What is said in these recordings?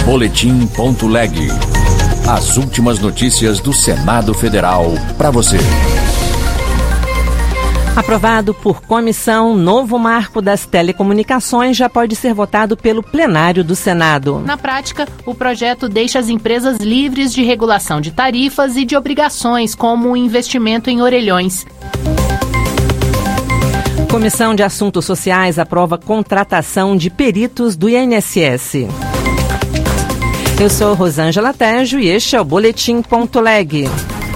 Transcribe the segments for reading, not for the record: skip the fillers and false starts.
Boletim.leg. As últimas notícias do Senado Federal para você. Aprovado por comissão, novo marco das telecomunicações já pode ser votado pelo plenário do Senado. Na prática, o projeto deixa as empresas livres de regulação de tarifas e de obrigações, como o investimento em orelhões. Comissão de Assuntos Sociais aprova contratação de peritos do INSS. Eu sou Rosângela Tejo e este é o Boletim.leg.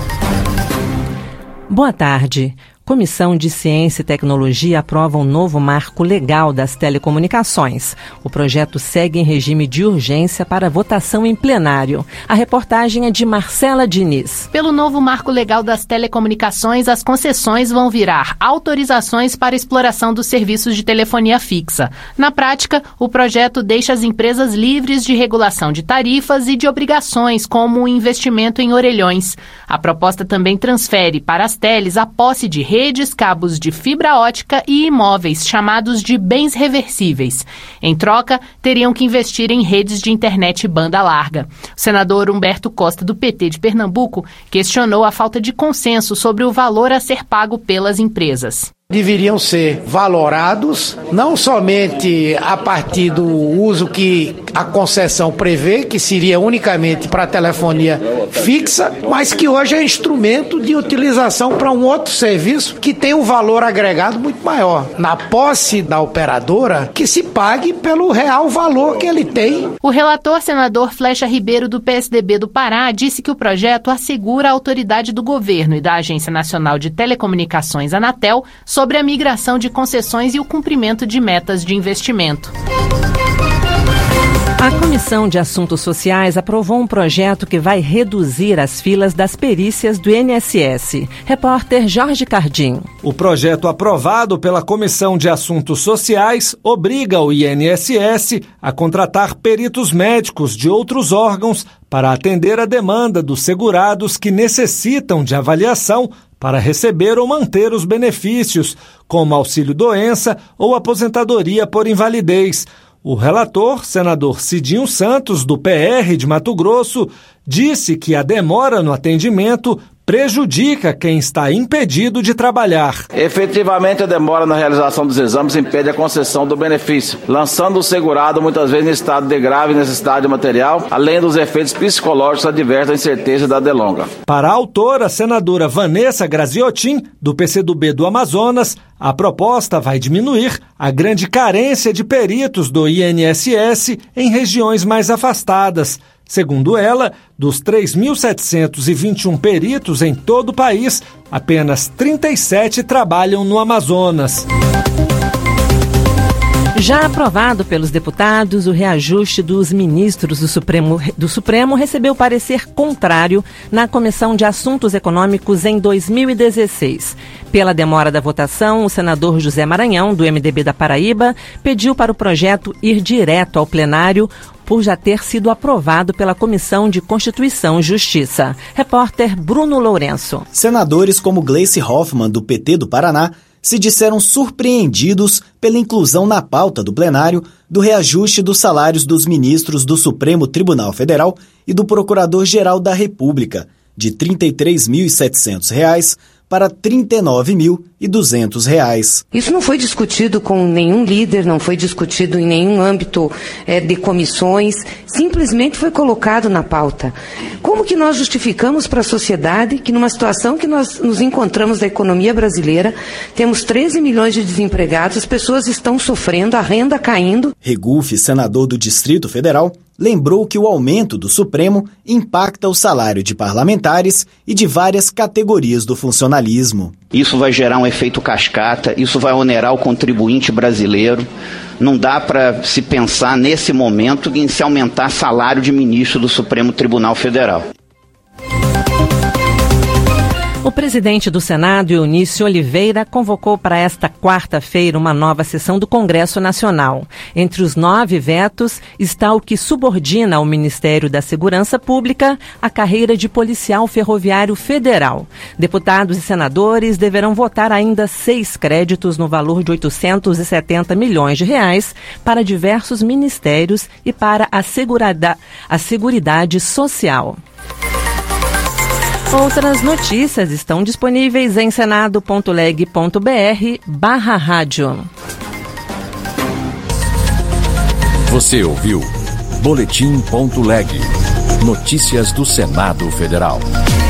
Boa tarde. Comissão de Ciência e Tecnologia aprova um novo marco legal das telecomunicações. O projeto segue em regime de urgência para votação em plenário. A reportagem é de Marcela Diniz. Pelo novo marco legal das telecomunicações, as concessões vão virar autorizações para exploração dos serviços de telefonia fixa. Na prática, o projeto deixa as empresas livres de regulação de tarifas e de obrigações, como o investimento em orelhões. A proposta também transfere para as teles a posse de redes, cabos de fibra ótica e imóveis, chamados de bens reversíveis. Em troca, teriam que investir em redes de internet banda larga. O senador Humberto Costa, do PT de Pernambuco, questionou a falta de consenso sobre o valor a ser pago pelas empresas. Deveriam ser valorados não somente a partir do uso que a concessão prevê, que seria unicamente para telefonia fixa, mas que hoje é instrumento de utilização para um outro serviço que tem um valor agregado muito maior. Na posse da operadora, que se pague pelo real valor que ele tem. O relator, senador Flecha Ribeiro, do PSDB do Pará, disse que o projeto assegura a autoridade do governo e da Agência Nacional de Telecomunicações, Anatel, sobre a migração de concessões e o cumprimento de metas de investimento. A Comissão de Assuntos Sociais aprovou um projeto que vai reduzir as filas das perícias do INSS. Repórter Jorge Cardim. O projeto aprovado pela Comissão de Assuntos Sociais obriga o INSS a contratar peritos médicos de outros órgãos para atender a demanda dos segurados que necessitam de avaliação para receber ou manter os benefícios, como auxílio-doença ou aposentadoria por invalidez. O relator, senador Cidinho Santos, do PR de Mato Grosso, disse que a demora no atendimento prejudica quem está impedido de trabalhar. Efetivamente, a demora na realização dos exames impede a concessão do benefício, lançando o segurado muitas vezes em estado de grave necessidade material, além dos efeitos psicológicos adversos da incerteza e da delonga. Para a autora, senadora Vanessa Graziotin, do PCdoB do Amazonas, a proposta vai diminuir a grande carência de peritos do INSS em regiões mais afastadas. Segundo ela, dos 3.721 peritos em todo o país, apenas 37 trabalham no Amazonas. Já aprovado pelos deputados, o reajuste dos ministros do Supremo recebeu parecer contrário na Comissão de Assuntos Econômicos em 2016. Pela demora da votação, o senador José Maranhão, do MDB da Paraíba, pediu para o projeto ir direto ao plenário por já ter sido aprovado pela Comissão de Constituição e Justiça. Repórter Bruno Lourenço. Senadores como Gleice Hoffmann, do PT do Paraná, se disseram surpreendidos pela inclusão na pauta do plenário do reajuste dos salários dos ministros do Supremo Tribunal Federal e do Procurador-Geral da República, de R$ 33.700 para R$ 39.200. Isso não foi discutido com nenhum líder, não foi discutido em nenhum âmbito de comissões, simplesmente foi colocado na pauta. Como que nós justificamos para a sociedade que numa situação que nós nos encontramos da economia brasileira, temos 13 milhões de desempregados, as pessoas estão sofrendo, a renda caindo? Regufe, senador do Distrito Federal, lembrou que o aumento do Supremo impacta o salário de parlamentares e de várias categorias do funcionalismo. Isso vai gerar um efeito cascata, isso vai onerar o contribuinte brasileiro. Não dá para se pensar nesse momento em se aumentar salário de ministro do Supremo Tribunal Federal. O presidente do Senado, Eunício Oliveira, convocou para esta quarta-feira uma nova sessão do Congresso Nacional. Entre os 9 vetos está o que subordina ao Ministério da Segurança Pública a carreira de policial ferroviário federal. Deputados e senadores deverão votar ainda 6 créditos no valor de R$870 milhões para diversos ministérios e para a Seguridade Social. Outras notícias estão disponíveis em senado.leg.br/rádio. Você ouviu Boletim.leg. Notícias do Senado Federal.